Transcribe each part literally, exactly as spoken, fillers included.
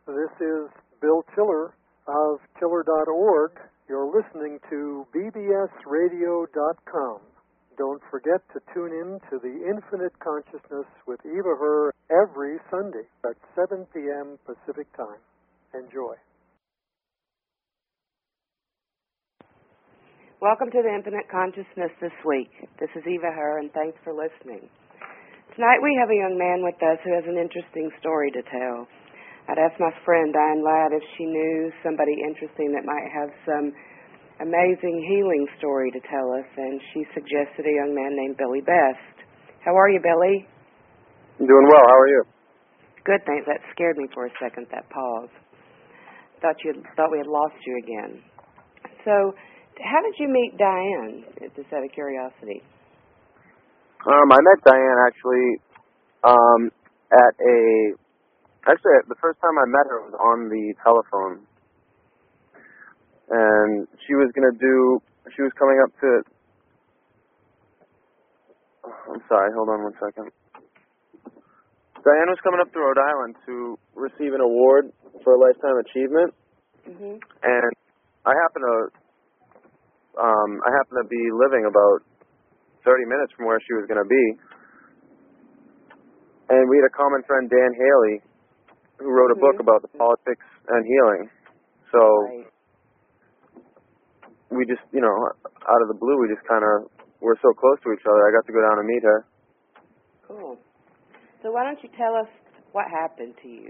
This is Bill Tiller of Tiller dot org. You're listening to B B S radio dot com. Don't forget to tune in to the Infinite Consciousness with Eva Herr every Sunday at seven p.m. Pacific Time. Enjoy. Welcome to the Infinite Consciousness this week. This is Eva Herr, and thanks for listening. Tonight we have a young man with us who has an interesting story to tell. I'd asked my friend Diane Ladd if she knew somebody interesting that might have some amazing healing story to tell us, and she suggested a young man named Billy Best. How are you, Billy? I'm doing well. How are you? Good, thanks. That scared me for a second, that pause. Thought you thought we had lost you again. So, how did you meet Diane, just out of curiosity? Um, I met Diane actually um, at a, actually the first time I met her was on the telephone. And she was going to do, she was coming up to, I'm sorry, hold on one second. Diane was coming up to Rhode Island to receive an award for a Lifetime Achievement. Mm-hmm. And I happen to, um, I happen to be living about thirty minutes from where she was going to be. And we had a common friend, Dan Haley, who wrote a mm-hmm. book about the politics and healing. So right. we just, you know, out of the blue, we just kind of were so close to each other. I got to go down and meet her. Cool. So why don't you tell us what happened to you?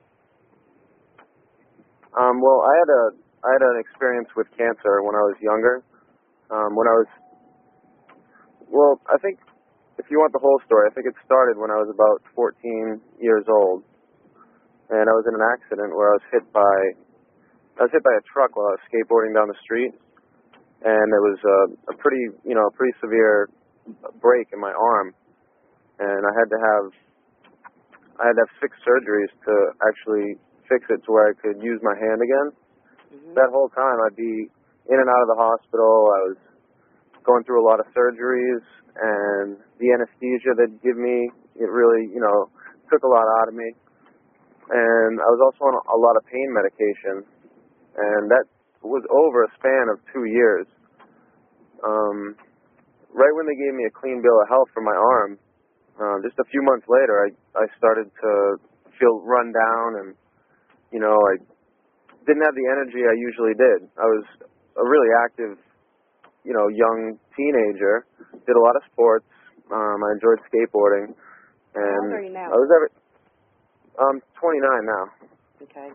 Um, well, I had a I had an experience with cancer when I was younger. Um, when I was Well, I think if you want the whole story, I think it started when I was about fourteen years old, and I was in an accident where I was hit by I was hit by a truck while I was skateboarding down the street, and it was a, a pretty you know a pretty severe break in my arm, and I had to have I had to have six surgeries to actually fix it to where I could use my hand again. Mm-hmm. That whole time, I'd be in and out of the hospital. I was going through a lot of surgeries, and the anesthesia they'd give me, it really, you know, took a lot out of me. And I was also on a lot of pain medication, and that was over a span of two years. Um, right when they gave me a clean bill of health for my arm, uh, just a few months later, I, I started to feel run down, and, you know, I didn't have the energy I usually did. I was a really active you know, young teenager, did a lot of sports. Um, I enjoyed skateboarding. And How old are you now? I was ever, I'm twenty-nine now. Okay.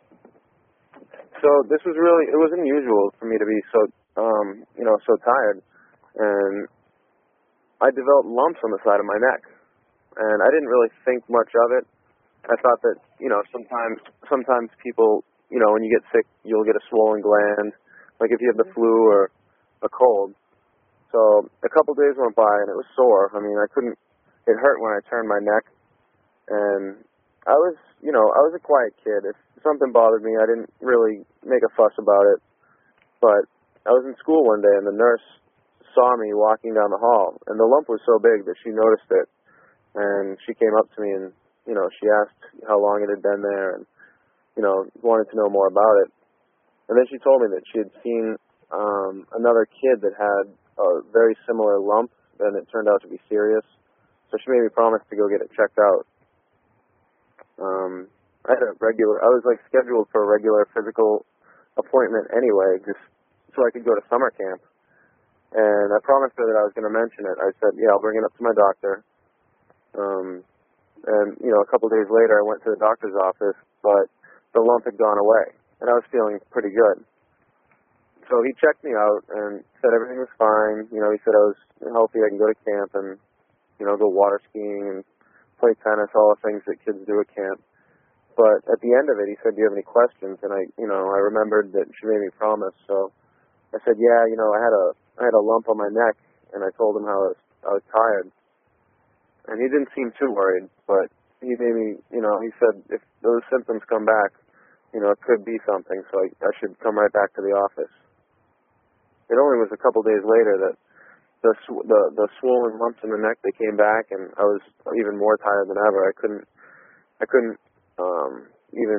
So this was really, it was unusual for me to be so, um, you know, so tired. And I developed lumps on the side of my neck. And I didn't really think much of it. I thought that, you know, sometimes, sometimes people, you know, when you get sick, you'll get a swollen gland, like if you have the mm-hmm. flu or a cold. So a couple days went by and it was sore. I mean, I couldn't, it hurt when I turned my neck. And I was, you know, I was a quiet kid. If something bothered me, I didn't really make a fuss about it. But I was in school one day and the nurse saw me walking down the hall, and the lump was so big that she noticed it. And she came up to me and, you know, she asked how long it had been there and, you know, wanted to know more about it. And then she told me that she had seen Um, another kid that had a very similar lump, and it turned out to be serious. So she made me promise to go get it checked out. Um, I had a regular, I was like scheduled for a regular physical appointment anyway, just so I could go to summer camp. And I promised her that I was going to mention it. I said, yeah, I'll bring it up to my doctor. Um, and, you know, a couple of days later I went to the doctor's office, but the lump had gone away, and I was feeling pretty good. So he checked me out and said everything was fine. You know, he said I was healthy, I can go to camp and, you know, go water skiing and play tennis, all the things that kids do at camp. But at the end of it, he said, do you have any questions? And I, you know, I remembered that she made me promise. So I said, yeah, you know, I had a, I had a lump on my neck, and I told him how I was, I was tired. And he didn't seem too worried, but he made me, you know, he said if those symptoms come back, you know, it could be something, so I, I should come right back to the office. It only was a couple days later that the sw- the the swollen lumps in the neck, they came back, and I was even more tired than ever. I couldn't I couldn't um, even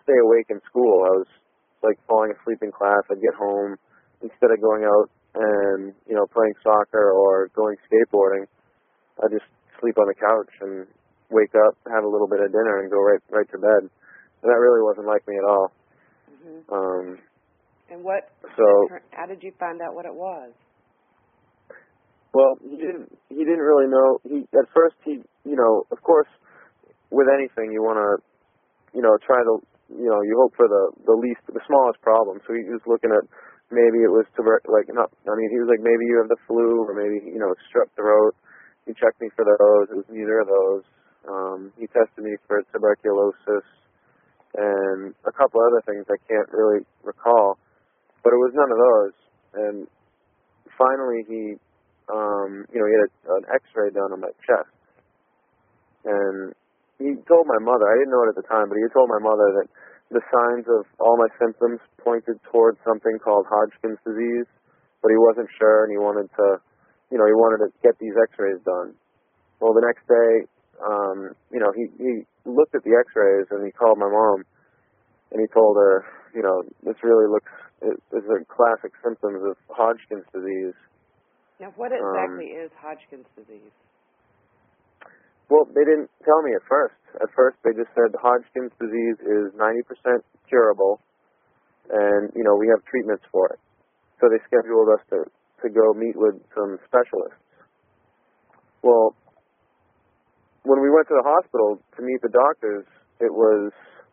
stay awake in school. I was like falling asleep in class. I'd get home instead of going out and, you know, playing soccer or going skateboarding. I'd just sleep on the couch and wake up, have a little bit of dinner, and go right right to bed. And that really wasn't like me at all. Mm-hmm. Um, and what? So how did you find out what it was? Well, he didn't. He didn't really know. He at first he, you know, of course, with anything you want to, you know, try to, you know, you hope for the the least, the smallest problem. So he was looking at maybe it was tuber, like not. I mean, he was like maybe you have the flu or maybe you know strep throat. He checked me for those. It was neither of those. Um, he tested me for tuberculosis and a couple other things I can't really recall, but it was none of those. And finally, he, um, you know, he had a, an X-ray done on my chest, and he told my mother. I didn't know it at the time, but he told my mother that the signs of all my symptoms pointed towards something called Hodgkin's disease, but he wasn't sure, and he wanted to, you know, he wanted to get these X-rays done. Well, the next day, um, you know, he, he looked at the X-rays and he called my mom and he told her, you know, this really looks, it, this is a classic symptoms of Hodgkin's disease. Now, what exactly um, is Hodgkin's disease? Well, they didn't tell me at first. At first, they just said Hodgkin's disease is ninety percent curable and, you know, we have treatments for it. So they scheduled us to, to go meet with some specialists. Well, when we went to the hospital to meet the doctors, it was,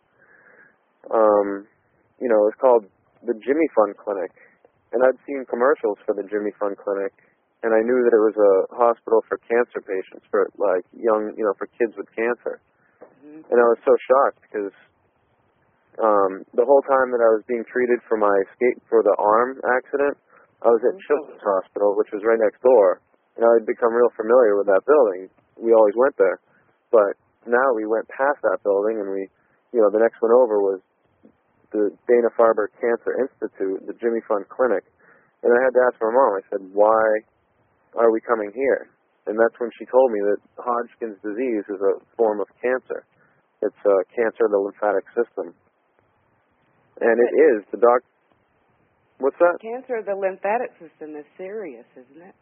um, you know, it was called the Jimmy Fund Clinic. And I'd seen commercials for the Jimmy Fund Clinic, and I knew that it was a hospital for cancer patients, for like young, you know, for kids with cancer. Mm-hmm. And I was so shocked because um, the whole time that I was being treated for my skate for the arm accident, I was at Children's Hospital, which was right next door, and I had become real familiar with that building. We always went there. But now we went past that building, and we, you know, the next one over was the Dana-Farber Cancer Institute, the Jimmy Fund Clinic. And I had to ask my mom, I said, why are we coming here? And that's when she told me that Hodgkin's disease is a form of cancer. It's a cancer of the lymphatic system. And it is. The doc... What's that? Cancer of the lymphatic system is serious, isn't it?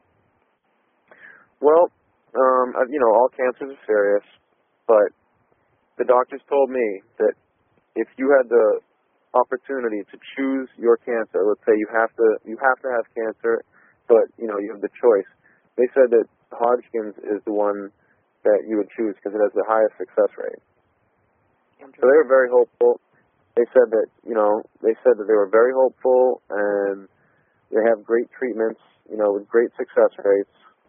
Well, um, you know, all cancers are serious, but the doctors told me that if you had the opportunity to choose your cancer, let's say you have to you have to have cancer, but you know you have the choice. They said that Hodgkin's is the one that you would choose because it has the highest success rate. So they were very hopeful. They said that you know they said that they were very hopeful and they have great treatments, you know, with great success rates.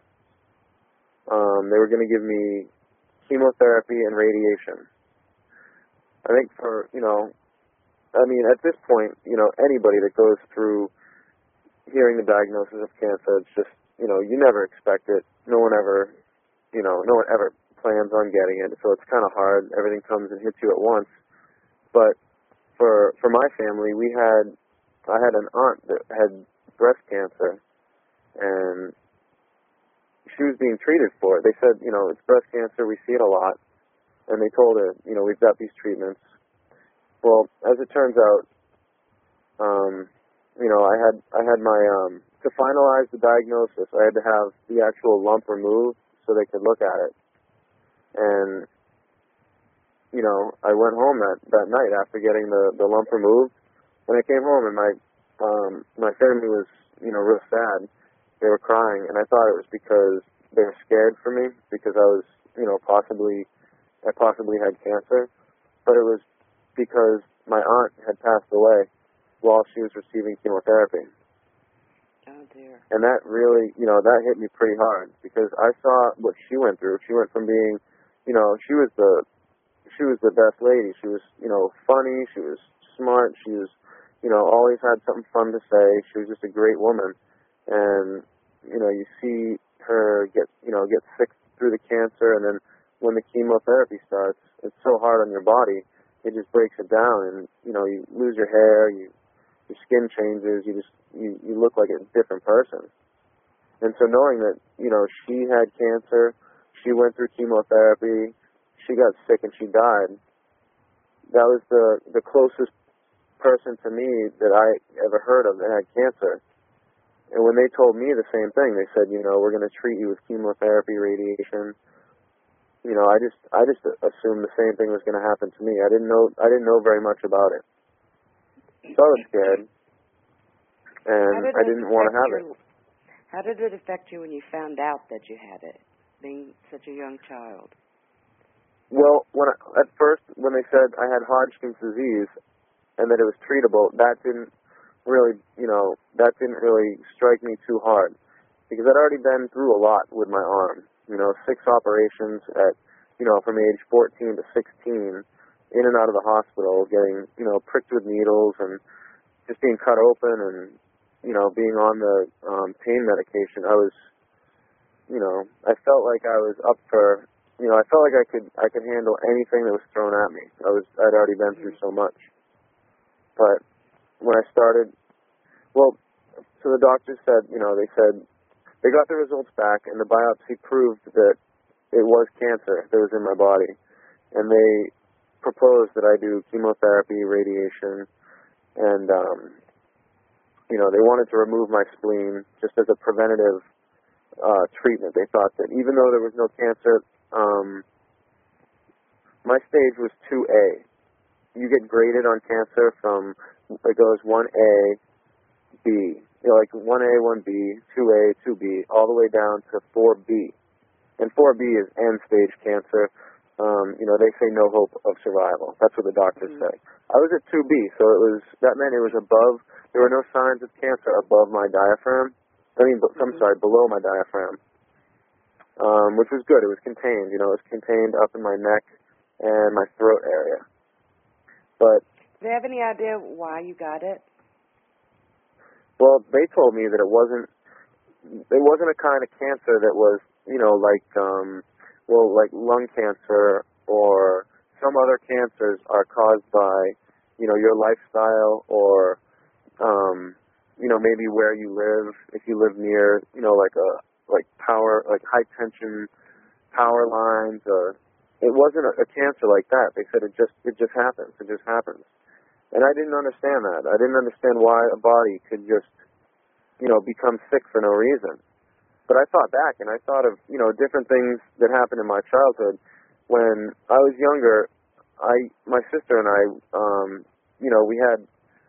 Um, they were going to give me chemotherapy and radiation. I think for, you know, I mean, at this point, you know, anybody that goes through hearing the diagnosis of cancer, it's just, you know, you never expect it. No one ever, you know, no one ever plans on getting it, so it's kind of hard. Everything comes and hits you at once. But for for my family, we had, I had an aunt that had breast cancer, and she was being treated for it. They said, you know, it's breast cancer, we see it a lot. And they told her, you know, we've got these treatments. Well, as it turns out, um, you know, I had I had my, um, to finalize the diagnosis, I had to have the actual lump removed so they could look at it. And, you know, I went home that, that night after getting the, the lump removed. When I came home and my, um, my family was, you know, real sad. They were crying, and I thought it was because they were scared for me because I was, you know, possibly, I possibly had cancer. But it was because my aunt had passed away while she was receiving chemotherapy. Oh, dear. And that really, you know, that hit me pretty hard because I saw what she went through. She went from being, you know, she was the, she was the best lady. She was, you know, funny. She was smart. She was, you know, always had something fun to say. She was just a great woman. And, you know, you see her get, you know, get sick through the cancer, and then when the chemotherapy starts, it's so hard on your body, it just breaks it down, and, you know, you lose your hair, you, your skin changes, you just, you, you look like a different person. And so knowing that, you know, she had cancer, she went through chemotherapy, she got sick and she died, that was the the closest person to me that I ever heard of that had cancer. And when they told me the same thing, they said, you know, we're going to treat you with chemotherapy, radiation. You know, I just I just assumed the same thing was going to happen to me. I didn't know I didn't know very much about it. So I was scared, and I didn't want to have it. How did it affect you when you found out that you had it, being such a young child? Well, when I, at first, when they said I had Hodgkin's disease and that it was treatable, that didn't really, you know, that didn't really strike me too hard, because I'd already been through a lot with my arm. You know, six operations at, you know, from age fourteen to sixteen, in and out of the hospital, getting, you know, pricked with needles and just being cut open and, you know, being on the um, pain medication. I was, you know, I felt like I was up for, you know, I felt like I could, I could handle anything that was thrown at me. I was, I'd already been through so much. But when I started, well, so the doctors said, you know, they said, they got the results back, and the biopsy proved that it was cancer that was in my body. And they proposed that I do chemotherapy, radiation, and, um, you know, they wanted to remove my spleen just as a preventative uh, treatment. They thought that even though there was no cancer, um, my stage was two A. You get graded on cancer from, it goes one A, B. You know, like one A, one B, two A, two B, all the way down to four B. And four B is end-stage cancer. Um, you know, they say no hope of survival. That's what the doctors mm-hmm. say. I was at two B, so it was, that meant it was above, there were no signs of cancer above my diaphragm. I mean, mm-hmm. I'm sorry, below my diaphragm, um, which was good. It was contained. You know, it was contained up in my neck and my throat area. But do you have any idea why you got it? Well, they told me that it wasn't, it wasn't a kind of cancer that was, you know, like, um, well, like lung cancer or some other cancers are caused by, you know, your lifestyle or, um, you know, maybe where you live, if you live near, you know, like a, like power, like high tension power lines, or it wasn't a, a cancer like that. They said it just, it just happens. It just happens. And I didn't understand that. I didn't understand why a body could just, you know, become sick for no reason. But I thought back, and I thought of, you know, different things that happened in my childhood. When I was younger, I, my sister and I, um, you know, we had,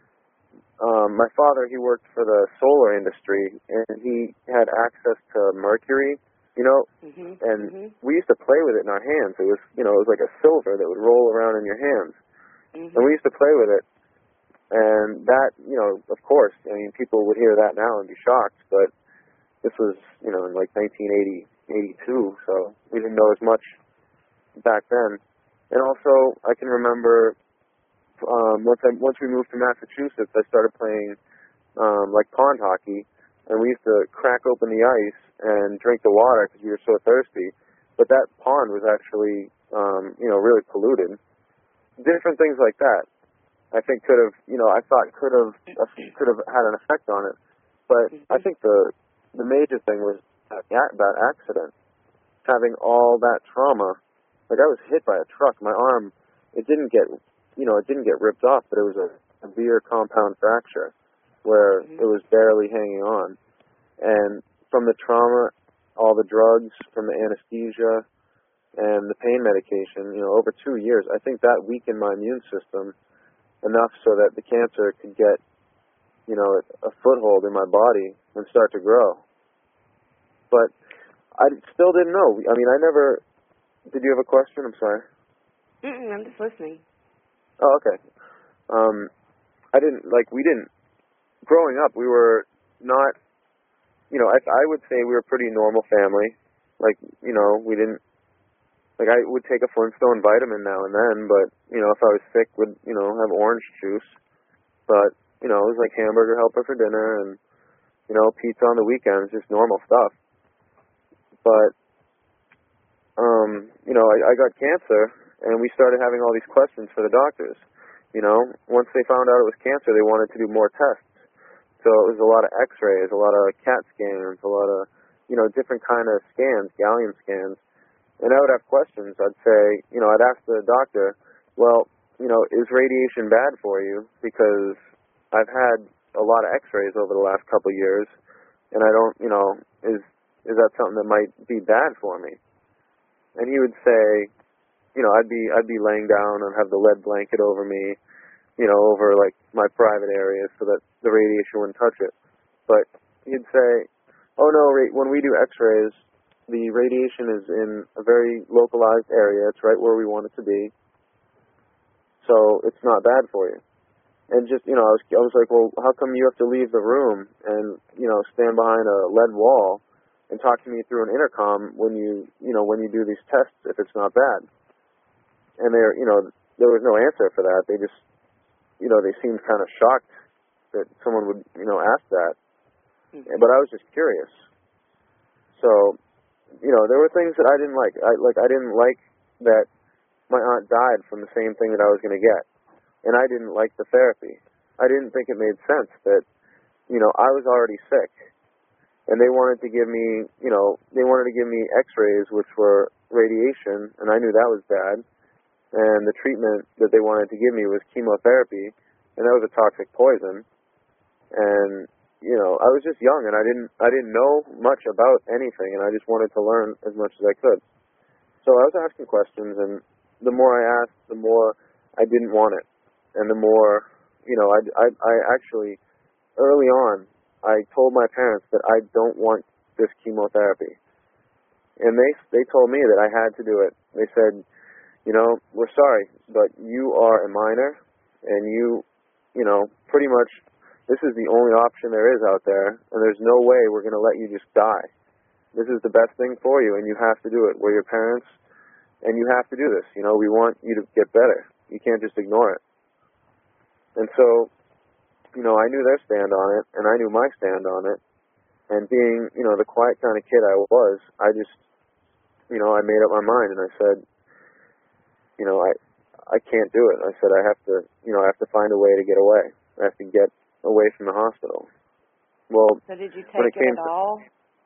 um, my father, he worked for the solar industry, and he had access to mercury, you know, mm-hmm. and mm-hmm. we used to play with it in our hands. It was, you know, it was like a silver that would roll around in your hands. Mm-hmm. And we used to play with it. And that, you know, of course, I mean, people would hear that now and be shocked, but this was, you know, in like nineteen eighty, eighty-two, so we didn't know as much back then. And also, I can remember um, once I once we moved to Massachusetts, I started playing um, like pond hockey, and we used to crack open the ice and drink the water because we were so thirsty. But that pond was actually, um, you know, really polluted. Different things like that, I think could have, you know, I thought could have could have had an effect on it. But I think the the major thing was that, that accident, having all that trauma. Like, I was hit by a truck. My arm, it didn't get, you know, it didn't get ripped off, but it was a severe compound fracture where mm-hmm. it was barely hanging on. And from the trauma, all the drugs, from the anesthesia, and the pain medication, you know, over two years, I think that weakened my immune system enough so that the cancer could get, you know, a foothold in my body and start to grow. But I still didn't know. I mean, I never... Did you have a question? I'm sorry. Mm-mm, I'm just listening. Oh, okay. Um, I didn't, like, we didn't... Growing up, we were not... You know, I, I would say we were a pretty normal family. Like, you know, we didn't... Like, I would take a Flintstone vitamin now and then, but, you know, if I was sick, would, you know, have orange juice. But, you know, it was like hamburger helper for dinner and, you know, pizza on the weekends, just normal stuff. But, um, you know, I, I got cancer, and we started having all these questions for the doctors. You know, once they found out it was cancer, they wanted to do more tests. So it was a lot of x-rays, a lot of CAT scans, a lot of, you know, different kind of scans, gallium scans. And I would have questions. I'd say, you know, I'd ask the doctor, well, you know, is radiation bad for you? Because I've had a lot of x-rays over the last couple of years, and I don't, you know, is is that something that might be bad for me? And he would say, you know, I'd be I'd be laying down and have the lead blanket over me, you know, over like my private areas so that the radiation wouldn't touch it. But he'd say, oh no, when we do x-rays, the radiation is in a very localized area. It's right where we want it to be. So it's not bad for you. And just, you know, I was, I was like, well, how come you have to leave the room and, you know, stand behind a lead wall and talk to me through an intercom when you, you know, when you do these tests if it's not bad? And there, you know, there was no answer for that. They just, you know, they seemed kind of shocked that someone would, you know, ask that. Mm-hmm. But I was just curious. So, you know, there were things that I didn't like. I, like, I didn't like that my aunt died from the same thing that I was going to get. And I didn't like the therapy. I didn't think it made sense that, you know, I was already sick. And they wanted to give me, you know, they wanted to give me x-rays, which were radiation, and I knew that was bad. And the treatment that they wanted to give me was chemotherapy, and that was a toxic poison. And, you know, I was just young, and I didn't, I didn't know much about anything, and I just wanted to learn as much as I could. So I was asking questions, and the more I asked, the more I didn't want it. And the more, you know, I, I, I actually, early on, I told my parents that I don't want this chemotherapy. And they they told me that I had to do it. They said, you know, we're sorry, but you are a minor, and you, you know, pretty much, this is the only option there is out there, and there's no way we're going to let you just die. This is the best thing for you, and you have to do it. We're your parents, and you have to do this. You know, we want you to get better. You can't just ignore it. And so, you know, I knew their stand on it, and I knew my stand on it. And being, you know, the quiet kind of kid I was, I just, you know, I made up my mind, and I said, you know, I I can't do it. I said I have to, you know, I have to find a way to get away. I have to get away from the hospital. Well, so did you take when it, it came at to, all?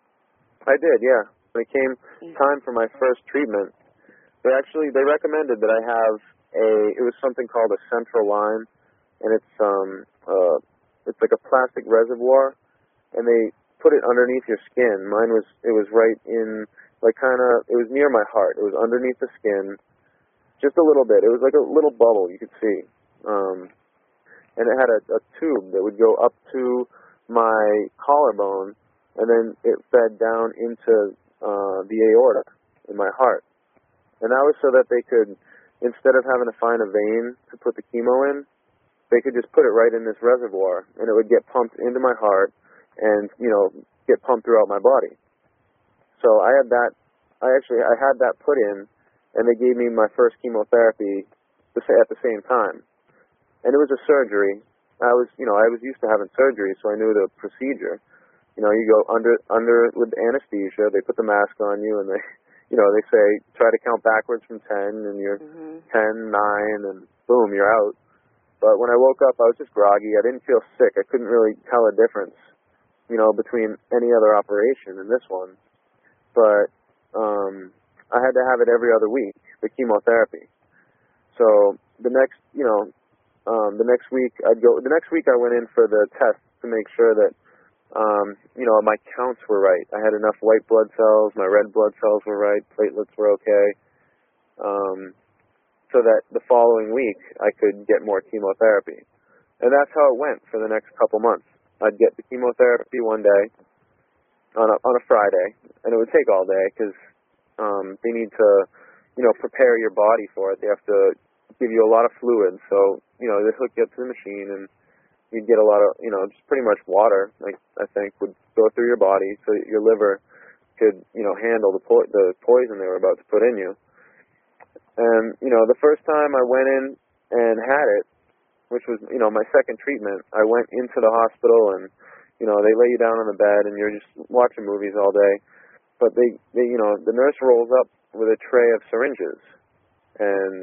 I did, yeah. When it came time for my first treatment, they actually, they recommended that I have a, it was something called a central line. And it's um uh it's like a plastic reservoir, and they put it underneath your skin. Mine was it was right in like kind of it was near my heart. It was underneath the skin, just a little bit. It was like a little bubble you could see, um, and it had a, a tube that would go up to my collarbone, and then it fed down into uh, the aorta in my heart. And that was so that they could, instead of having to find a vein to put the chemo in, they could just put it right in this reservoir, and it would get pumped into my heart and, you know, get pumped throughout my body. So I had that, I actually, I had that put in, and they gave me my first chemotherapy at the same time. And it was a surgery. I was, you know, I was used to having surgery, so I knew the procedure. You know, you go under, under with anesthesia, they put the mask on you, and they, you know, they say, try to count backwards from ten, and you're mm-hmm. ten, nine, and boom, you're out. But when I woke up, I was just groggy. I didn't feel sick. I couldn't really tell a difference, you know, between any other operation and this one. But um, I had to have it every other week, the chemotherapy. So the next, you know, um, the next week I'd go. The next week I went in for the test to make sure that, um, you know, my counts were right. I had enough white blood cells. My red blood cells were right. Platelets were okay. Um, so that the following week I could get more chemotherapy. And that's how it went for the next couple months. I'd get the chemotherapy one day on a, on a Friday, and it would take all day because um, they need to, you know, prepare your body for it. They have to give you a lot of fluid. So, you know, they hook you up to the machine, and you'd get a lot of, you know, just pretty much water, like I think, would go through your body so that your liver could, you know, handle the po- the poison they were about to put in you. And, you know, the first time I went in and had it, which was, you know, my second treatment, I went into the hospital and, you know, they lay you down on the bed and you're just watching movies all day. But they, they you know, the nurse rolls up with a tray of syringes. And,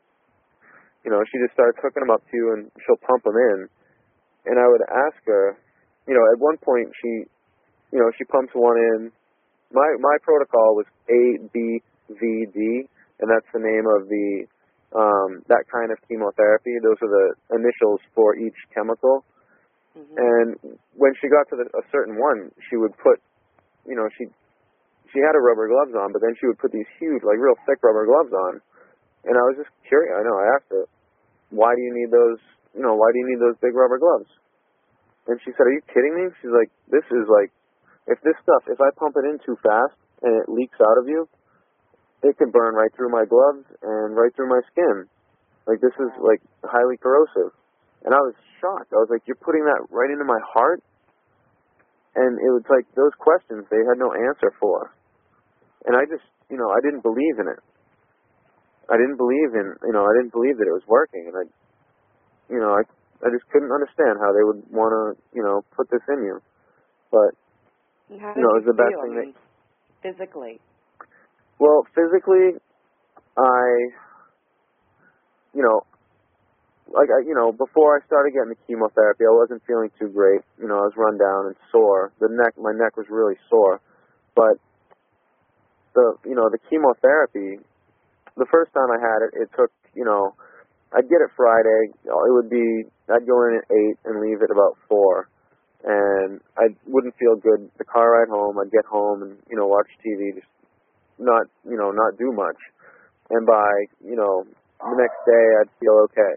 you know, she just starts hooking them up to you and she'll pump them in. And I would ask her, you know, at one point she, you know, she pumps one in. My, my protocol was A, B, V, D. And that's the name of the um, that kind of chemotherapy. Those are the initials for each chemical. Mm-hmm. And when she got to the, a certain one, she would put, you know, she she had her rubber gloves on, but then she would put these huge, like real thick rubber gloves on. And I was just curious. I know, I asked her, why do you need those, you know, why do you need those big rubber gloves? And she said, are you kidding me? She's like, this is like, if this stuff, if I pump it in too fast and it leaks out of you, it can burn right through my gloves and right through my skin. Like, this is, like, highly corrosive. And I was shocked. I was like, you're putting that right into my heart? And it was like those questions they had no answer for. And I just, you know, I didn't believe in it. I didn't believe in, you know, I didn't believe that it was working. And I, you know, I, I just couldn't understand how they would want to, you know, put this in you. But, and how you know, did it was the best feel, thing I mean, that... physically? Well, physically, I, you know, like, I, you know, before I started getting the chemotherapy, I wasn't feeling too great. You know, I was run down and sore. The neck, my neck was really sore. But the, you know, the chemotherapy, the first time I had it, it took, you know, I'd get it Friday. It would be, I'd go in at eight and leave at about four. And I wouldn't feel good. The car ride home, I'd get home and, you know, watch T V, just not, you know, not do much. And by, you know, the next day, I'd feel okay.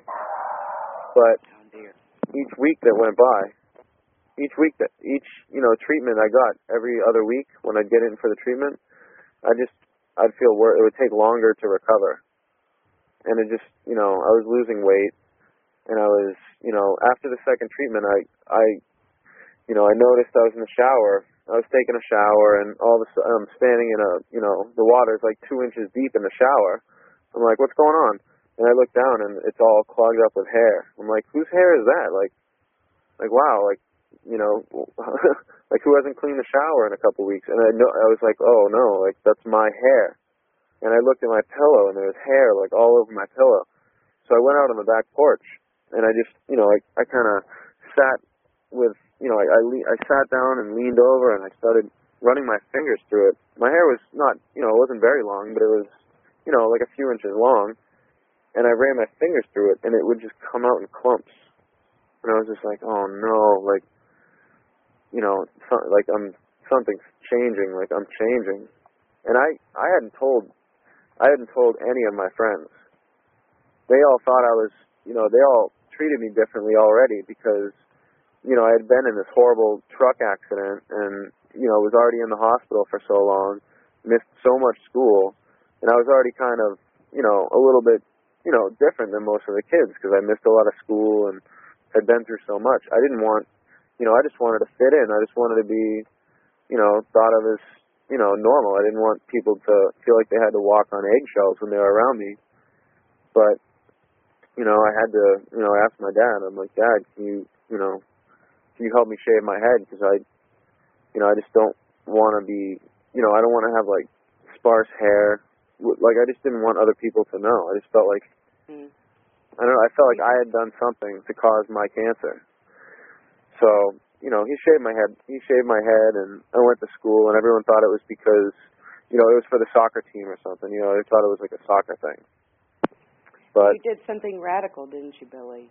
But each week that went by, each week that, each, you know, treatment I got every other week when I'd get in for the treatment, I just, I'd feel worse. It would take longer to recover. And it just, you know, I was losing weight. And I was, you know, after the second treatment, I, I, you know, I noticed I was in the shower. I was taking a shower, and all of a sudden I'm standing in a, you know, the water's like two inches deep in the shower. I'm like, what's going on? And I look down, and it's all clogged up with hair. I'm like, whose hair is that? Like, like wow, like, you know, like who hasn't cleaned the shower in a couple weeks? And I know, I was like, oh no, like that's my hair. And I looked at my pillow, and there was hair like all over my pillow. So I went out on the back porch, and I just, you know, I, I kind of sat with, you know, I, I, le- I sat down and leaned over, and I started running my fingers through it. My hair was not, you know, it wasn't very long, but it was, you know, like a few inches long. And I ran my fingers through it, and it would just come out in clumps. And I was just like, oh no, like, you know, so, like I'm, something's changing, like I'm changing. And I, I hadn't told, I hadn't told any of my friends. They all thought I was, you know, they all treated me differently already because, you know, I had been in this horrible truck accident and, you know, was already in the hospital for so long, missed so much school, and I was already kind of, you know, a little bit, you know, different than most of the kids because I missed a lot of school and had been through so much. I didn't want, you know, I just wanted to fit in. I just wanted to be, you know, thought of as, you know, normal. I didn't want people to feel like they had to walk on eggshells when they were around me. But, you know, I had to, you know, ask my dad. I'm like, Dad, can you, you know, can you help me shave my head? Because I, you know, I just don't want to be, you know, I don't want to have, like, sparse hair. Like, I just didn't want other people to know. I just felt like, mm. I don't know, I felt like I had done something to cause my cancer. So, you know, he shaved my head. He shaved my head, and I went to school, and everyone thought it was because, you know, it was for the soccer team or something. You know, they thought it was like a soccer thing. But you did something radical, didn't you, Billy?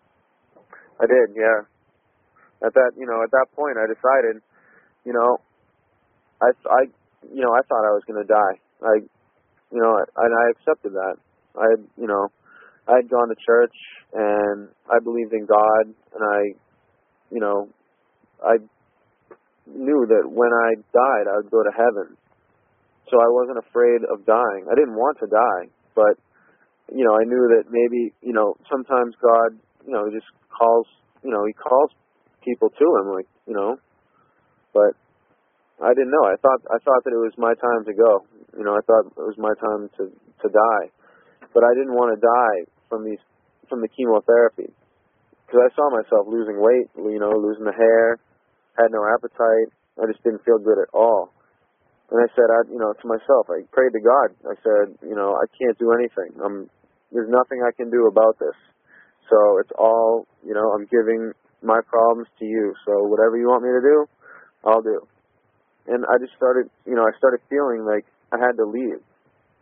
I did, yeah. At that, you know, at that point, I decided, you know, I, I, you know, I thought I was going to die. I, you know, and I accepted that. I had, you know, I had gone to church, and I believed in God, and I, you know, I knew that when I died, I would go to heaven. So I wasn't afraid of dying. I didn't want to die, but, you know, I knew that maybe, you know, sometimes God, you know, just calls, you know, he calls people to him, like, you know, but I didn't know. I thought, I thought that it was my time to go. You know, I thought it was my time to, to die, but I didn't want to die from these, from the chemotherapy. Because I saw myself losing weight, you know, losing the hair, had no appetite. I just didn't feel good at all. And I said, I, you know, to myself, I prayed to God. I said, you know, I can't do anything. I'm, there's nothing I can do about this. So it's all, you know, I'm giving my problems to you. So whatever you want me to do, I'll do. And I just started, you know, I started feeling like I had to leave.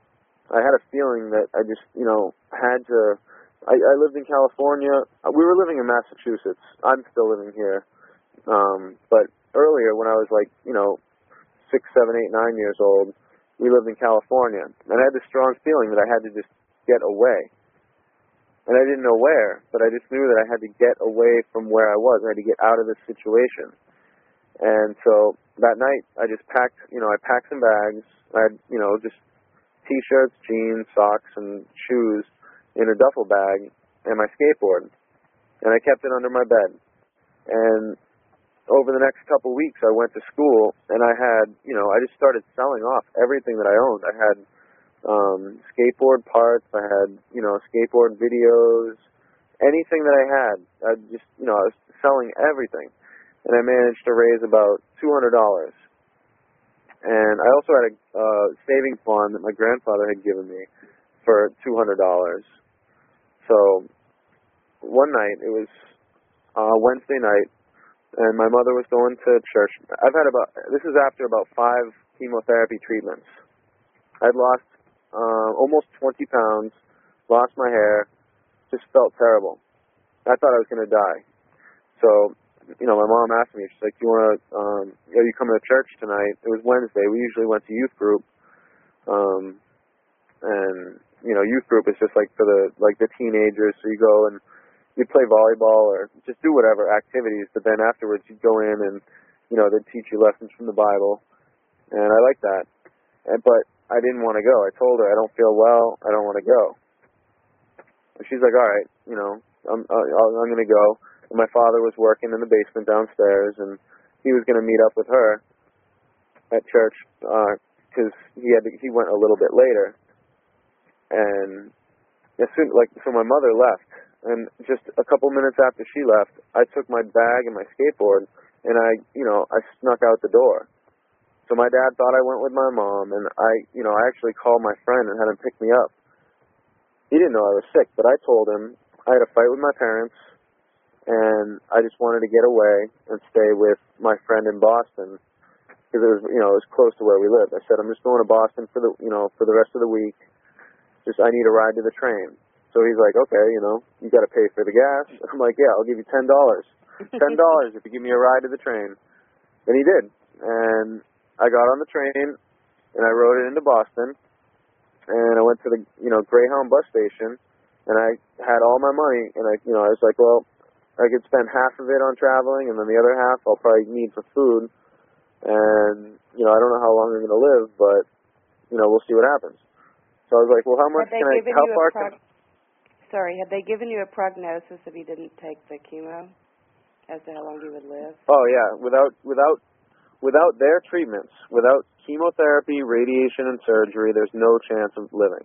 I had a feeling that I just, you know, had to. I, I lived in California. We were living in Massachusetts. I'm still living here. Um, but earlier, when I was like, you know, six, seven, eight, nine years old, we lived in California. And I had this strong feeling that I had to just get away. And I didn't know where, but I just knew that I had to get away from where I was. I had to get out of this situation. And so that night, I just packed, you know, I packed some bags. I had, you know, just T-shirts, jeans, socks, and shoes in a duffel bag and my skateboard. And I kept it under my bed. And over the next couple weeks, I went to school, and I had, you know, I just started selling off everything that I owned. I had um, skateboard parts. I had, you know, skateboard videos, anything that I had. I just, you know, I was selling everything. And I managed to raise about two hundred dollars. And I also had a uh, savings bond that my grandfather had given me for two hundred dollars. So one night, it was uh, Wednesday night, and my mother was going to church. I've had about, this is after about five chemotherapy treatments. I'd lost uh, almost twenty pounds, lost my hair, just felt terrible. I thought I was going to die. So, you know, my mom asked me, she's like, you want to, um, are you coming to church tonight? It was Wednesday. We usually went to youth group. Um, and, you know, youth group is just like for the, like the teenagers. So you go and you play volleyball or just do whatever activities. But then afterwards you go in and, you know, they'd teach you lessons from the Bible. And I like that. And, but I didn't want to go. I told her, I don't feel well. I don't want to go. And she's like, all right, you know, I'm, uh, I'm going to go. And my father was working in the basement downstairs, and he was going to meet up with her at church because uh, he had to, he went a little bit later. And as soon like so, my mother left, and just a couple minutes after she left, I took my bag and my skateboard, and I, you know, I snuck out the door. So my dad thought I went with my mom, and I, you know, I actually called my friend and had him pick me up. He didn't know I was sick, but I told him I had a fight with my parents. And I just wanted to get away and stay with my friend in Boston because it was, you know, it was close to where we lived. I said, I'm just going to Boston for the, you know, for the rest of the week. Just, I need a ride to the train. So he's like, okay, you know, you got to pay for the gas. I'm like, yeah, I'll give you ten dollars. ten dollars if you give me a ride to the train. And he did. And I got on the train and I rode it into Boston. And I went to the, you know, Greyhound bus station. And I had all my money. And I, you know, I was like, well, I could spend half of it on traveling, and then the other half I'll probably need for food. And, you know, I don't know how long I'm going to live, but, you know, we'll see what happens. So I was like, well, how much can I, how far can... Sorry, had they given you a prognosis if you didn't take the chemo as to how long you would live? Oh, yeah. Without, without, without their treatments, without chemotherapy, radiation, and surgery, there's no chance of living.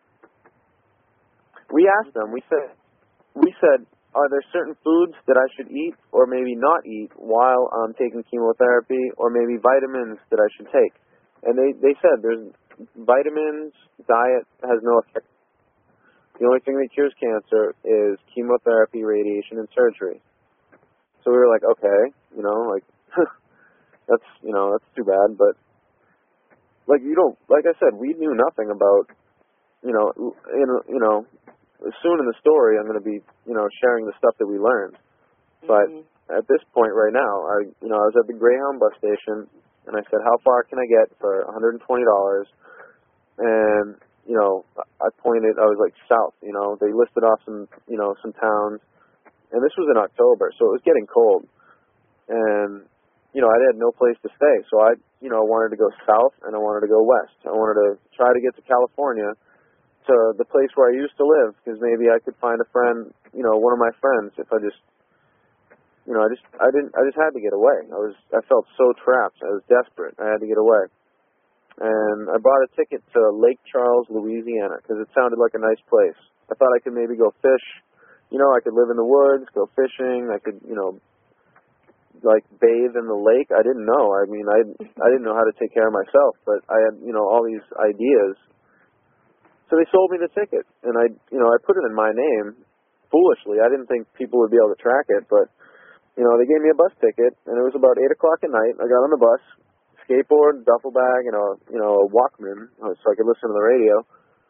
We asked them, we said, we said, are there certain foods that I should eat or maybe not eat while I'm taking chemotherapy, or maybe vitamins that I should take? And they, they said there's vitamins, diet has no effect. The only thing that cures cancer is chemotherapy, radiation, and surgery. So we were like, okay, you know, like, that's, you know, that's too bad. But, like, you don't, like I said, we knew nothing about, you know, you know, you know, soon in the story, I'm going to be, you know, sharing the stuff that we learned. But mm-hmm. At this point right now, I, you know, I was at the Greyhound bus station, and I said, how far can I get for one hundred twenty dollars? And, you know, I pointed, I was like, south, you know. They listed off some, you know, some towns. And this was in October, so it was getting cold. And, you know, I had no place to stay. So I, you know, wanted to go south, and I wanted to go west. I wanted to try to get to California, to the place where I used to live, because maybe I could find a friend, you know, one of my friends, if I just, you know, I just, I didn't, I just had to get away. I was, I felt so trapped. I was desperate. I had to get away. And I bought a ticket to Lake Charles, Louisiana, because it sounded like a nice place. I thought I could maybe go fish. You know, I could live in the woods, go fishing. I could, you know, like bathe in the lake. I didn't know. I mean, I, I didn't know how to take care of myself, but I had, you know, all these ideas. So they sold me the ticket, and I, you know, I put it in my name, foolishly. I didn't think people would be able to track it, but, you know, they gave me a bus ticket, and it was about eight o'clock at night. I got on the bus, skateboard, duffel bag, and a, you know, a Walkman, so I could listen to the radio.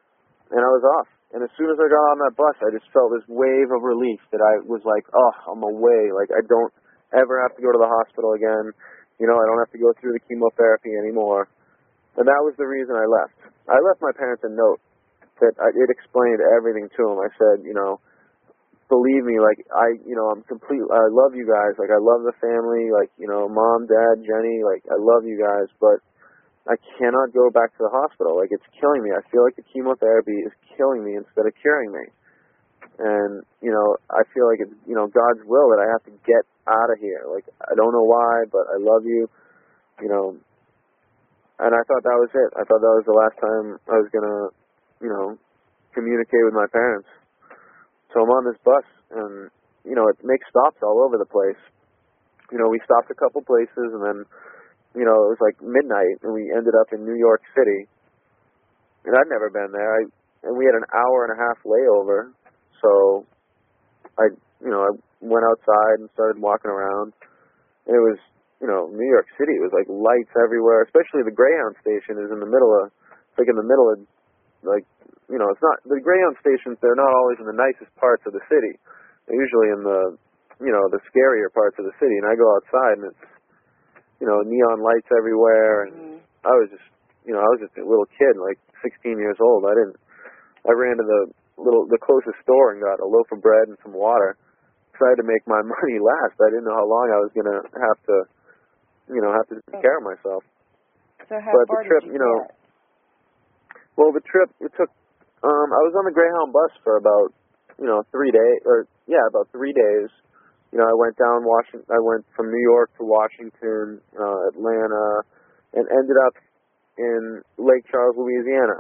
and I was off. And as soon as I got on that bus, I just felt this wave of relief that I was like, oh, I'm away. Like, I don't ever have to go to the hospital again. You know, I don't have to go through the chemotherapy anymore. And that was the reason I left. I left my parents a note that I, it explained everything to them. I said, you know, believe me, like, I, you know, I'm complete, I love you guys. Like, I love the family. Like, you know, Mom, Dad, Jenny, like, I love you guys. But I cannot go back to the hospital. Like, it's killing me. I feel like the chemotherapy is killing me instead of curing me. And, you know, I feel like it's, you know, God's will that I have to get out of here. Like, I don't know why, but I love you, you know. And I thought that was it. I thought that was the last time I was going to, you know, communicate with my parents. So I'm on this bus, and, you know, it makes stops all over the place. You know, we stopped a couple places, and then, you know, it was like midnight, and we ended up in New York City. And I'd never been there. I and we had an hour and a half layover, so I, you know, I went outside and started walking around. And it was, you know, New York City. It was like lights everywhere, especially the Greyhound station is in the middle of, it's like in the middle of, like, you know, it's not, the Greyhound stations, they're not always in the nicest parts of the city. They're usually in the, you know, the scarier parts of the city. And I go outside, and it's, you know, neon lights everywhere, and mm-hmm. I was just, you know, I was just a little kid, like sixteen years old. I didn't, I ran to the little, the closest store and got a loaf of bread and some water. Tried to make my money last. I didn't know how long I was going to have to, you know, have to take care of myself. So how but far the trip, did you, you know, get? Well, the trip, it took, um, I was on the Greyhound bus for about, you know, three days, or, yeah, about three days. You know, I went down Washington, I went from New York to Washington, uh, Atlanta, and ended up in Lake Charles, Louisiana.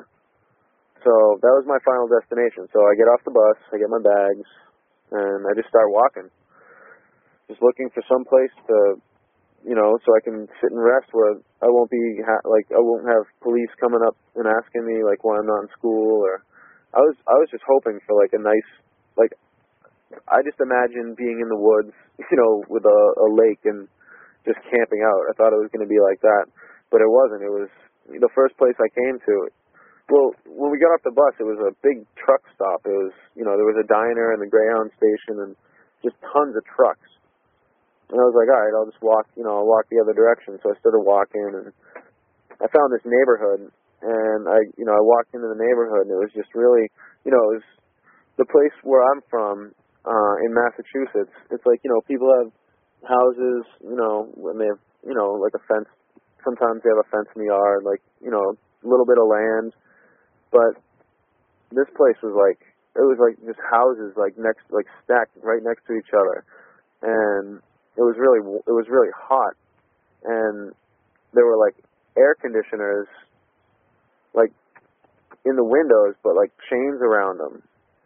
So that was my final destination. So I get off the bus, I get my bags, and I just start walking. Just looking for some place to, you know, so I can sit and rest where I won't be, ha- like, I won't have police coming up and asking me, like, why I'm not in school, or I was, I was just hoping for, like, a nice, like, I just imagined being in the woods, you know, with a, a lake and just camping out. I thought it was going to be like that, but it wasn't. It was the first place I came to. Well, when we got off the bus, it was a big truck stop. It was, you know, there was a diner and the Greyhound station and just tons of trucks. And I was like, all right, I'll just walk, you know, I'll walk the other direction. So I started walking, and I found this neighborhood, and I, you know, I walked into the neighborhood, and it was just really, you know, it was the place where I'm from. Uh, in Massachusetts, it's like, you know, people have houses, you know, when they have, you know, like a fence. Sometimes they have a fence in the yard, like, you know, a little bit of land. But this place was like, it was like just houses, like next, like stacked right next to each other, and it was really, it was really hot, and there were like air conditioners, like in the windows, but like chains around them,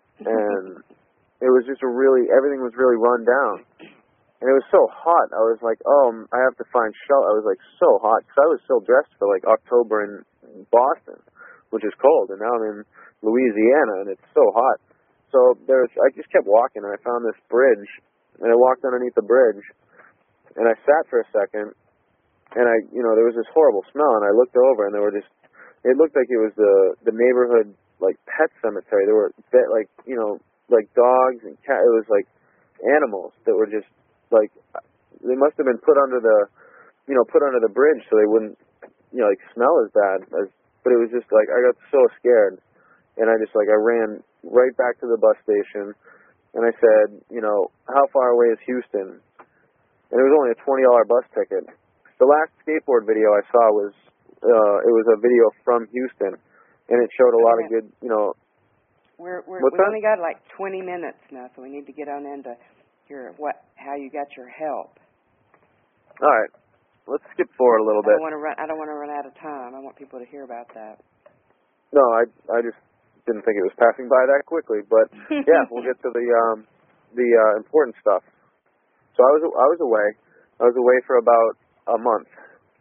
and it was just a really, everything was really run down. And it was so hot. I was like, oh, I have to find shelter. I was like so hot because I was still dressed for like October in Boston, which is cold. And now I'm in Louisiana, and it's so hot. So there's, I just kept walking, and I found this bridge, and I walked underneath the bridge, and I sat for a second, and I, you know, there was this horrible smell, and I looked over, and there were just, it looked like it was the, the neighborhood, like, pet cemetery. There were, like, you know, like dogs and cat. It was like animals that were just like, they must have been put under the, you know, put under the bridge so they wouldn't, you know, like smell as bad as. But it was just like, I got so scared, and I just like I ran right back to the bus station, and I said, you know, how far away is Houston? And it was only a twenty dollar bus ticket. The last skateboard video I saw was, uh, it was a video from Houston, and it showed a lot of good, you know. We're, we're, What's we that? only got like twenty minutes now, so we need to get on into your what, how you got your help. All right, let's skip forward a little I bit. don't want to run. I don't want to run out of time. I want people to hear about that. No, I I just didn't think it was passing by that quickly, but yeah, we'll get to the um the uh, important stuff. So I was I was away. I was away for about a month,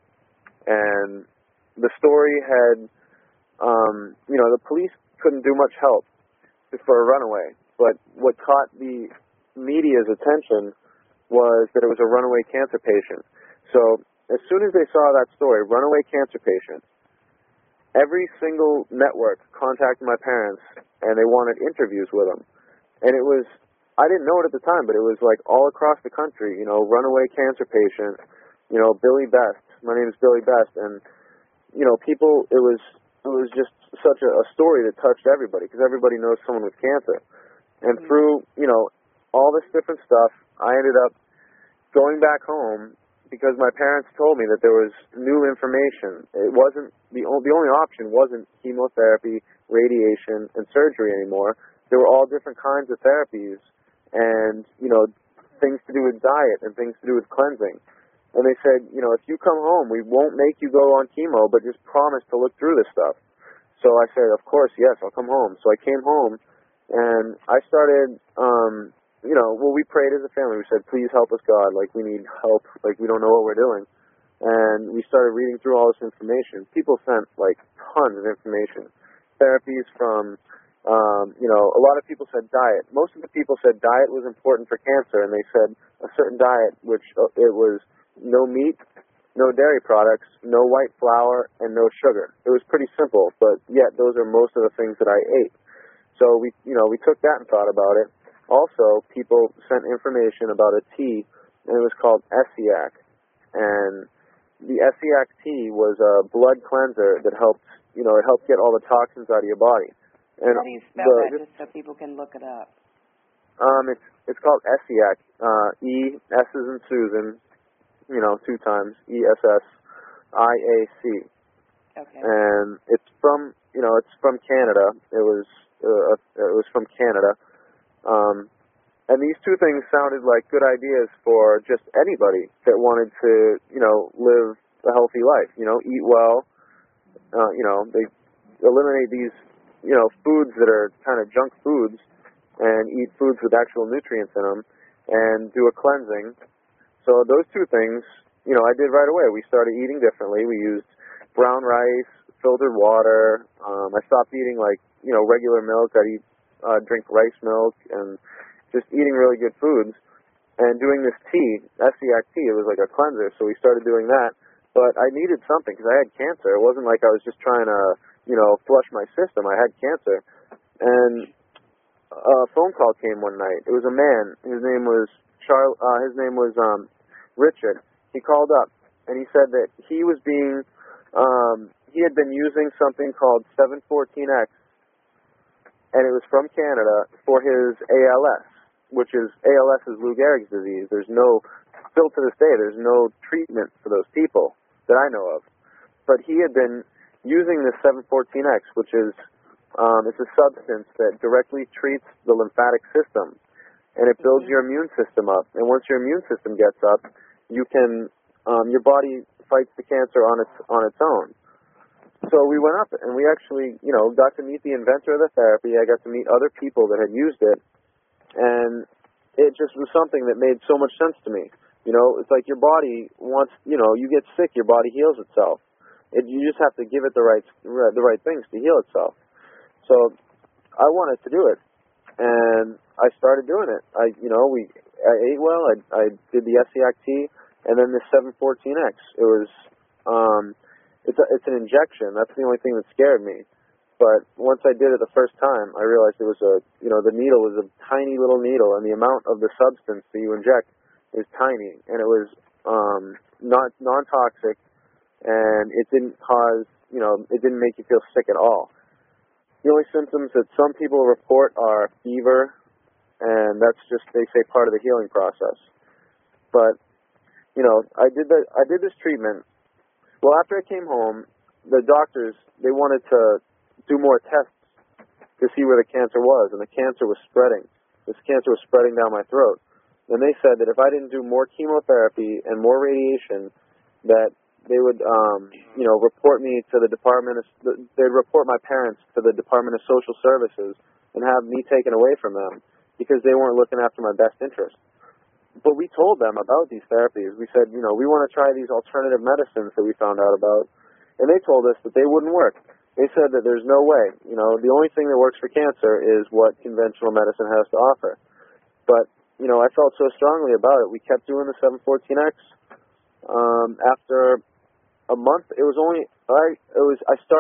and the story had, um, you know, the police couldn't do much help for a runaway. But what caught the media's attention was that it was a runaway cancer patient. So as soon as they saw that story, runaway cancer patient, every single network contacted my parents, and they wanted interviews with them. And it was, I didn't know it at the time, but it was like all across the country, you know, runaway cancer patient, you know, Billy Best. My name is Billy Best, and, you know, people, it was, it was just such a, a story that touched everybody, because everybody knows someone with cancer. And mm-hmm. through, you know, all this different stuff, I ended up going back home because my parents told me that there was new information. It wasn't, the, o- the only option wasn't chemotherapy, radiation, and surgery anymore. There were all different kinds of therapies and, you know, things to do with diet and things to do with cleansing. And they said, you know, if you come home, we won't make you go on chemo, but just promise to look through this stuff. So I said, of course, yes, I'll come home. So I came home, and I started, um, you know, well, we prayed as a family. We said, please help us, God. Like, we need help. Like, we don't know what we're doing. And we started reading through all this information. People sent, like, tons of information. Therapies from, um, you know, a lot of people said diet. Most of the people said diet was important for cancer, and they said a certain diet, which uh, it was no meat, no dairy products, no white flour, and no sugar. It was pretty simple, but yet those are most of the things that I ate. So we, you know, we took that and thought about it. Also, people sent information about a tea, and it was called Essiac. And the Essiac tea was a blood cleanser that helped, you know, it helped get all the toxins out of your body. And how do you spell the, that, just so people can look it up? Um, it's it's called Essiac. Uh, E, S is in Susan, you know, two times, E S S I A C. Okay. And it's from, you know, it's from Canada. It was, uh, it was from Canada. Um, and these two things sounded like good ideas for just anybody that wanted to, you know, live a healthy life, you know, eat well. Uh, you know, they eliminate these, you know, foods that are kind of junk foods and eat foods with actual nutrients in them and do a cleansing. So those two things, you know, I did right away. We started eating differently. We used brown rice, filtered water. Um, I stopped eating, like, you know, regular milk. I'd eat Uh, drink rice milk and just eating really good foods and doing this tea, Essiac tea. It was like a cleanser, so we started doing that. But I needed something because I had cancer. It wasn't like I was just trying to, you know, flush my system. I had cancer. And a phone call came one night. It was a man. His name was Char- uh, his name was um, Richard. He called up and he said that he was being, um, he had been using something called seven fourteen X, and it was from Canada for his A L S, which is, A L S is Lou Gehrig's disease. There's no, still to this day, there's no treatment for those people that I know of. But he had been using this seven fourteen X, which is, um, it's a substance that directly treats the lymphatic system, and it builds your immune system up. And once your immune system gets up, you can, um, your body fights the cancer on its on its own. So we went up and we actually, you know, got to meet the inventor of the therapy. I got to meet other people that had used it, and it just was something that made so much sense to me. You know, it's like your body wants, you know, you get sick, your body heals itself. It, you just have to give it the right the right things to heal itself. So I wanted to do it, and I started doing it. I, you know, we I ate well. I I did the Essiac tea, and then the seven fourteen X. It was. Um, It's a, it's an injection. That's the only thing that scared me. But once I did it the first time, I realized it was a, you know, the needle was a tiny little needle, and the amount of the substance that you inject is tiny, and it was um, not non-toxic, and it didn't cause, you know, it didn't make you feel sick at all. The only symptoms that some people report are fever, and that's just, they say, part of the healing process. But, you know, I did the, I did this treatment. Well, after I came home, the doctors, they wanted to do more tests to see where the cancer was, and the cancer was spreading. This cancer was spreading down my throat. And they said that if I didn't do more chemotherapy and more radiation, that they would, um, you know, report me to the Department of, they'd report my parents to the Department of Social Services and have me taken away from them because they weren't looking after my best interest. But we told them about these therapies. We said, you know, we want to try these alternative medicines that we found out about. And they told us that they wouldn't work. They said that there's no way. You know, the only thing that works for cancer is what conventional medicine has to offer. But, you know, I felt so strongly about it. We kept doing the seven fourteen X. Um, after a month, it was only, I, it was, I started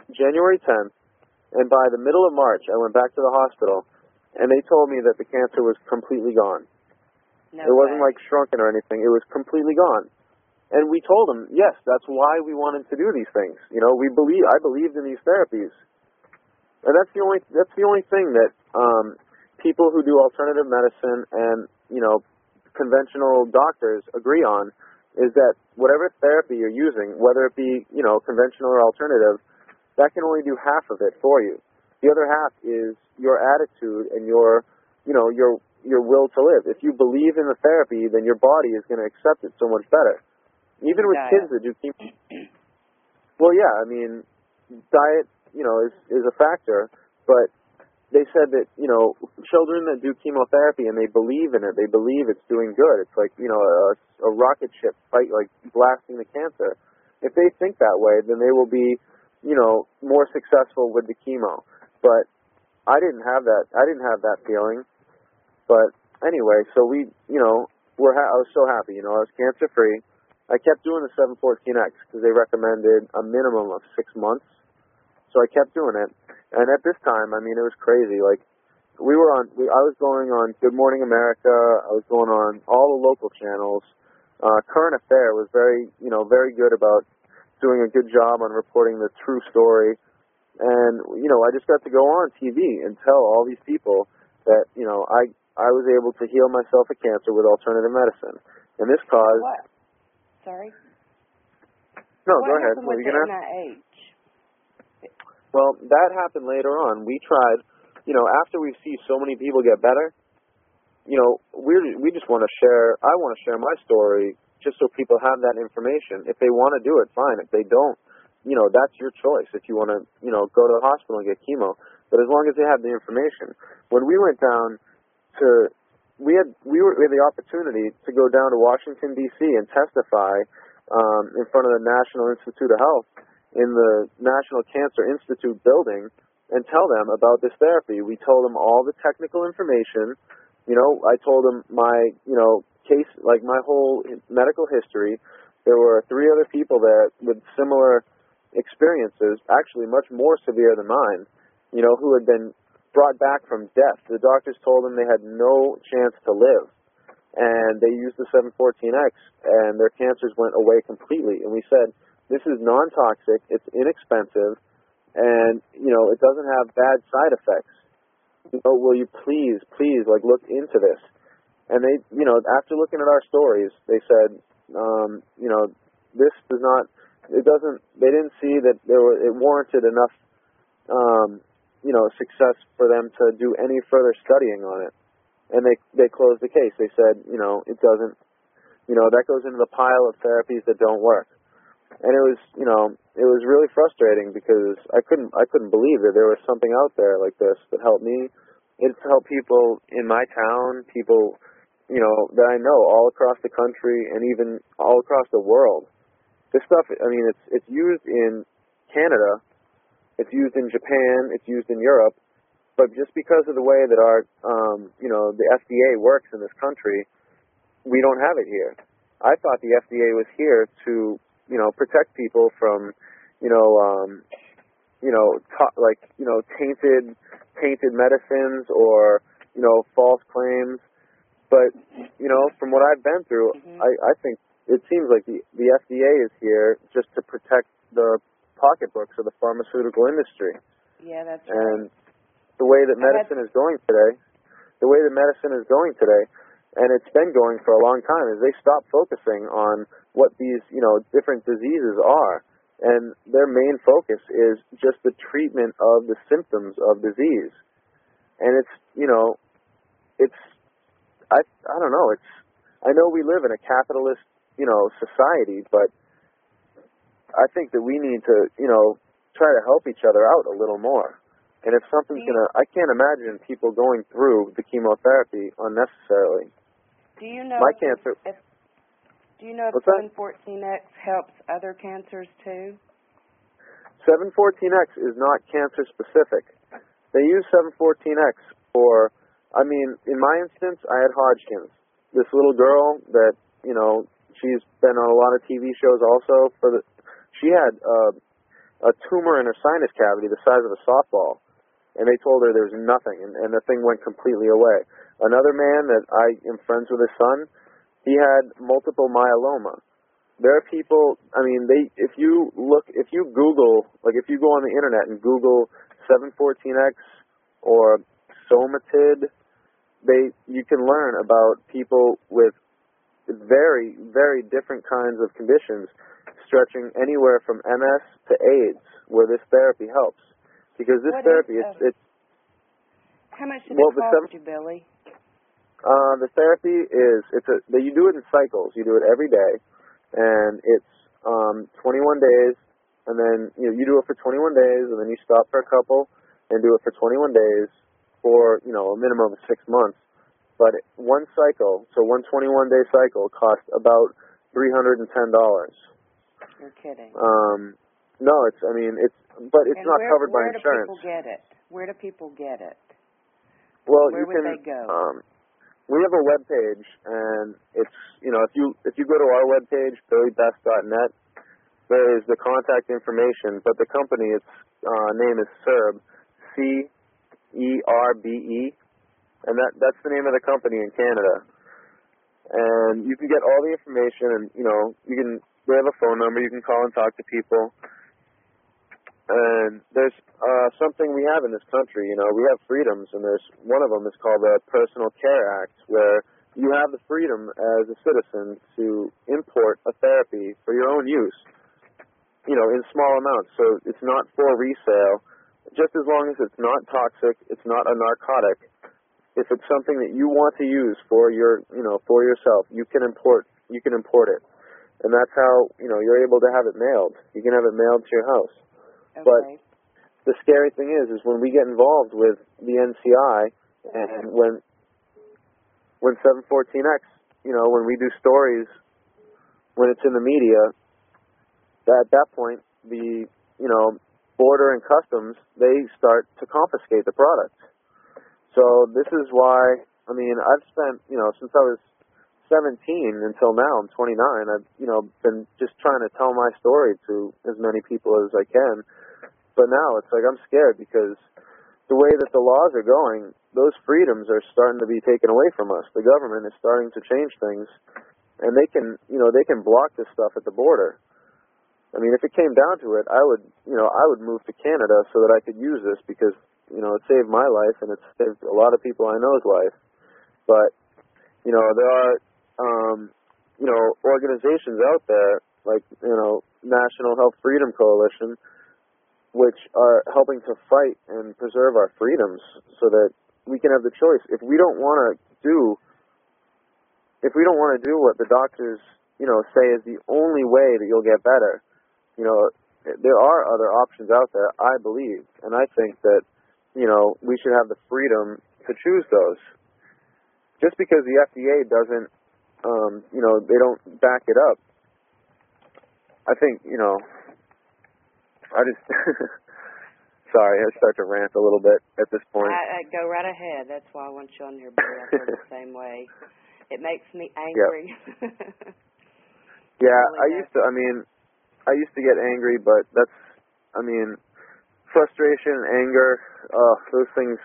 January tenth, and by the middle of March, I went back to the hospital, and they told me that the cancer was completely gone. No it wasn't way. like shrunken or anything. It was completely gone. And we told them, yes, that's why we wanted to do these things. You know, we believe, I believed in these therapies. And that's the only, that's the only thing that um, people who do alternative medicine and, you know, conventional doctors agree on, is that whatever therapy you're using, whether it be, you know, conventional or alternative, that can only do half of it for you. The other half is your attitude and your, you know, your your will to live. If you believe in the therapy, then your body is going to accept it so much better. Even with Diet. kids that do chemo. Well, yeah, I mean, diet, you know, is is a factor, but they said that, you know, children that do chemotherapy and they believe in it, they believe it's doing good. It's like, you know, a, a rocket ship fight, like blasting the cancer. If they think that way, then they will be, you know, more successful with the chemo. But I didn't have that. I didn't have that feeling. But anyway, so we, you know, we're ha- I was so happy. You know, I was cancer free. I kept doing the seven fourteen X because they recommended a minimum of six months. So I kept doing it. And at this time, I mean, it was crazy. Like, we were on, we, I was going on Good Morning America. I was going on all the local channels. Uh, Current Affair was very, you know, very good about doing a good job on reporting the true story. And, you know, I just got to go on T V and tell all these people that, you know, I, I was able to heal myself of cancer with alternative medicine. And this caused... What? Sorry? No, what go ahead. happened What with were you the going to N I H? Well, that happened later on. We tried, you know, after we see so many people get better, you know, we we just want to share, I want to share my story just so people have that information. If they want to do it, fine. If they don't, you know, that's your choice. If you want to, you know, go to the hospital and get chemo. But as long as they have the information. When we went down to, we had, we were, we had the opportunity to go down to Washington, D C and testify um, in front of the National Institute of Health in the National Cancer Institute building and tell them about this therapy. We told them all the technical information. You know, I told them my, you know, case, like my whole medical history. There were three other people there with similar experiences, actually much more severe than mine, you know, who had been brought back from death. The doctors told them they had no chance to live. And they used the seven fourteen X, and their cancers went away completely. And we said, this is non-toxic, it's inexpensive, and, you know, it doesn't have bad side effects. You know, will you please, please, like, look into this? And they, you know, after looking at our stories, they said, um, you know, this does not, it doesn't, they didn't see that there were, it warranted enough, um, you know, success for them to do any further studying on it. And they, they closed the case. They said, you know, it doesn't, you know, that goes into the pile of therapies that don't work. And it was, you know, it was really frustrating because I couldn't, I couldn't believe that there was something out there like this that helped me. It's helped people in my town, people, you know, that I know all across the country and even all across the world. This stuff, I mean, it's it's used in Canada, it's used in Japan, it's used in Europe, but just because of the way that our, um, you know, the F D A works in this country, we don't have it here. I thought the F D A was here to, you know, protect people from, you know, um, you know, t- like, you know, tainted, tainted medicines or, you know, false claims. But, you know, from what I've been through, Mm-hmm. I, I think it seems like the, the F D A is here just to protect the pocketbooks of the pharmaceutical industry. Yeah, that's And right. the way that I had- medicine is going today, the way that medicine is going today, and it's been going for a long time, is they stop focusing on what these, you know, different diseases are. And their main focus is just the treatment of the symptoms of disease. And it's, you know, it's, I, I don't know, it's, I know we live in a capitalist, you know, society, but I think that we need to, you know, try to help each other out a little more. And if something's Do you- going to, I can't imagine people going through the chemotherapy unnecessarily. Do you know My if, cancer, if do you know if What's that? seven fourteen X helps other cancers too? seven fourteen X is not cancer specific. They use seven fourteen X for, I mean, in my instance, I had Hodgkin's. This little girl that, you know, she's been on a lot of T V shows also. For the, she had uh, a tumor in her sinus cavity the size of a softball, and they told her there's nothing, and, and the thing went completely away. Another man that I am friends with, his son, he had multiple myeloma. There are people, I mean, they, if you look, if you Google, like if you go on the internet and Google seven fourteen X or somatid, they, you can learn about people with very, very different kinds of conditions, stretching anywhere from M S to AIDS, where this therapy helps. Because this what therapy, is, it's, uh, it's... How much did well, it cost you, Billy? Uh, the therapy is, it's a, you do it in cycles. You do it every day, and it's um, twenty-one days, and then you know, you do it for twenty-one days, and then you stop for a couple, and do it for twenty-one days for, you know, a minimum of six months. But one cycle, so one twenty-one day cycle, costs about three hundred ten dollars. You're kidding. Um, no, it's, I mean, it's, but it's and not where, covered by where insurance. Where do people get it? Where do people get it? Well, where you would can, they go? Um, we have a web page, and it's, you know, if you if you go to our web page, billy best dot net, there is the contact information, but the company, its uh, name is CERB, C E R B E, and that that's the name of the company in Canada. And you can get all the information, and, you know, you can, we have a phone number, you can call and talk to people. And there's uh, something we have in this country, you know, we have freedoms, and there's one of them is called the Personal Care Act, where you have the freedom as a citizen to import a therapy for your own use, you know, in small amounts. So it's not for resale, just as long as it's not toxic, it's not a narcotic. If it's something that you want to use for your, you know, for yourself, you can import, you can import it. And that's how, you know, you're able to have it mailed. You can have it mailed to your house. Okay. But the scary thing is, is when we get involved with the N C I, and when when seven fourteen X, you know, when we do stories, when it's in the media, that at that point, the, you know, border and customs, they start to confiscate the product. So this is why, I mean, I've spent, you know, since I was seventeen until now, I'm twenty-nine, I've, you know, been just trying to tell my story to as many people as I can. But now it's like I'm scared because the way that the laws are going, those freedoms are starting to be taken away from us. The government is starting to change things, and they can, you know, they can block this stuff at the border. I mean, if it came down to it, I would, you know, I would move to Canada so that I could use this because, you know, it saved my life and it's saved a lot of people I know's life. But, you know, there are, um, you know, organizations out there like, you know, National Health Freedom Coalition, which are helping to fight and preserve our freedoms so that we can have the choice. If we don't want to do, if we don't want to do what the doctors, you know, say is the only way that you'll get better, you know, there are other options out there, I believe, and I think that, you know, we should have the freedom to choose those. Just because the F D A doesn't, um, you know, they don't back it up, I think, you know, I just, sorry, I start to rant a little bit at this point. I, I go right ahead. That's why I want you on here, Billy. I feel the same way. It makes me angry. Yep. Yeah, really I does. used to, I mean, I used to get angry, but that's, I mean, frustration, anger, uh, those things,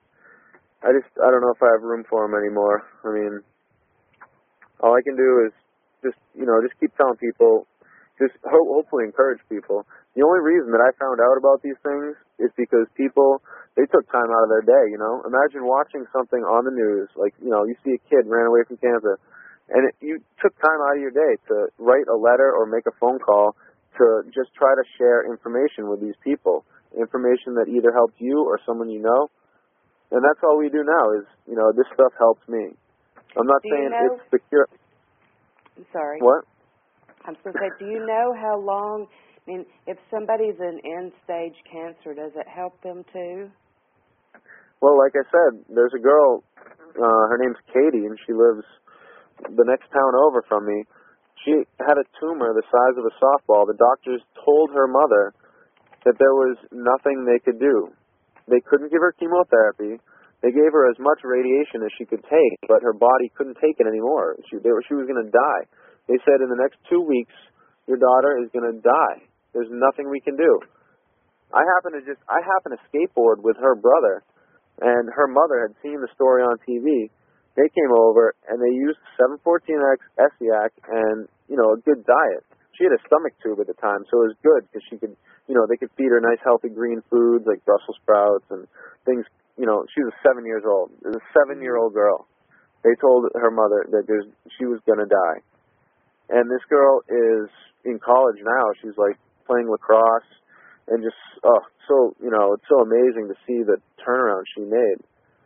I just, I don't know if I have room for them anymore. I mean, all I can do is just, you know, just keep telling people, just ho- hopefully encourage people. The only reason that I found out about these things is because people, they took time out of their day, you know. Imagine watching something on the news, like, you know, you see a kid ran away from cancer, and it, you took time out of your day to write a letter or make a phone call to just try to share information with these people, information that either helped you or someone you know. And that's all we do now is, you know, this stuff helps me. I'm not do saying you know, it's the cure. I'm sorry. What? I'm supposed to say, do you know how long, I mean, if somebody's in end-stage cancer, does it help them too? Well, like I said, there's a girl, uh, her name's Katie, and she lives the next town over from me. She had a tumor the size of a softball. The doctors told her mother that there was nothing they could do. They couldn't give her chemotherapy. They gave her as much radiation as she could take, but her body couldn't take it anymore. She, they were, she was going to die. They said in the next two weeks, your daughter is going to die. There's nothing we can do. I happened to just I happened to skateboard with her brother, and her mother had seen the story on T V. They came over and they used seven fourteen X Essiac and, you know, a good diet. She had a stomach tube at the time, so it was good because she could, you know, they could feed her nice healthy green foods like Brussels sprouts and things. You know, she was seven years old. It was a seven-year-old girl. They told her mother that there's, she was going to die. And this girl is in college now. She's, like, playing lacrosse and just, oh, so, you know, it's so amazing to see the turnaround she made.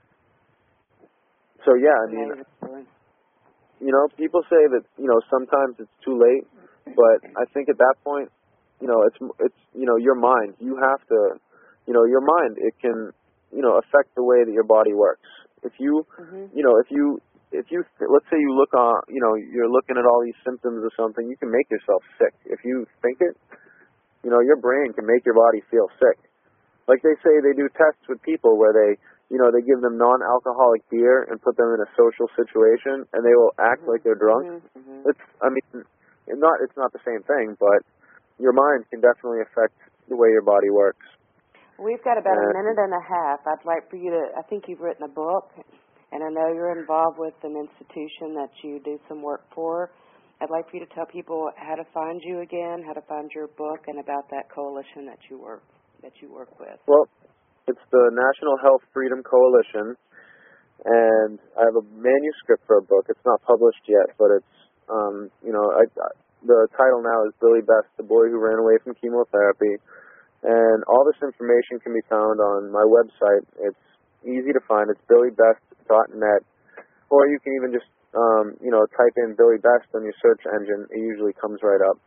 So, yeah, I mean, you know, people say that, you know, sometimes it's too late, but I think at that point, you know, it's, it's you know, your mind. You have to, you know, your mind, it can, you know, affect the way that your body works. If you, mm-hmm. you know, if you, if you, let's say you look on, you know, you're looking at all these symptoms of something, you can make yourself sick. If you think it, you know, your brain can make your body feel sick. Like they say, they do tests with people where they, you know, they give them non-alcoholic beer and put them in a social situation, and they will act mm-hmm. like they're drunk. Mm-hmm. It's, I mean, not, it's not the same thing, but your mind can definitely affect the way your body works. We've got about a minute and a half. I'd like for you to, I think you've written a book, and I know you're involved with an institution that you do some work for. I'd like for you to tell people how to find you again, how to find your book, and about that coalition that you work that you work with. Well, it's the National Health Freedom Coalition, and I have a manuscript for a book. It's not published yet, but it's, um, you know, I, I, the title now is Billy Best, the Boy Who Ran Away from Chemotherapy. And all this information can be found on my website. It's easy to find. It's billy best dot net. Or you can even just, um, you know, type in Billy Best on your search engine. It usually comes right up.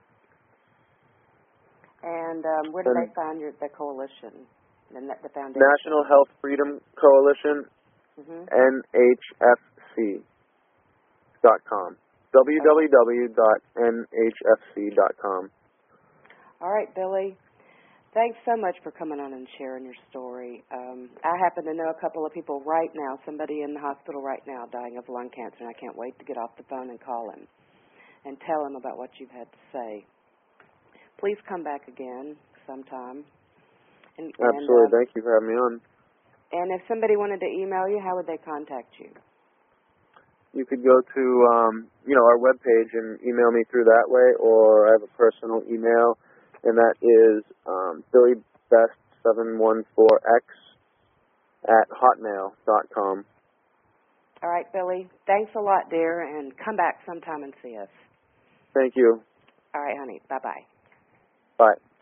And um, where do and they find your, the coalition, the, the foundation? National Health Freedom Coalition, mm-hmm. N H F C dot com. w w w dot n h f c dot com. All right, Billy. Thanks so much for coming on and sharing your story. Um, I happen to know a couple of people right now, somebody in the hospital right now dying of lung cancer, and I can't wait to get off the phone and call him and tell him about what you've had to say. Please come back again sometime. And, Absolutely. And, uh, Thank you for having me on. And if somebody wanted to email you, how would they contact you? You could go to, um, you know, our webpage and email me through that way, or I have a personal email, and that is um, billy best seven one four x at hotmail dot com. All right, Billy. Thanks a lot, dear, and come back sometime and see us. Thank you. All right, honey. Bye-bye. Bye.